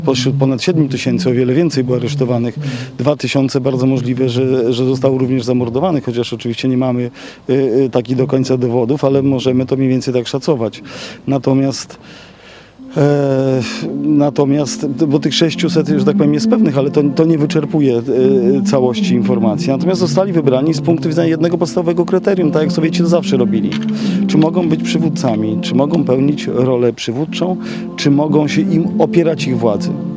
Pośród ponad 7 tysięcy o wiele więcej było aresztowanych. 2000 bardzo możliwe, że zostało również zamordowanych, chociaż oczywiście nie mamy takich do końca dowodów, ale możemy to mniej więcej tak szacować. Natomiast bo tych 600, że tak powiem, jest pewnych, ale to nie wyczerpuje całości informacji. Natomiast zostali wybrani z punktu widzenia jednego podstawowego kryterium, tak jak Sowieci to zawsze robili. Czy mogą być przywódcami, czy mogą pełnić rolę przywódczą, czy mogą się im opierać ich władzy.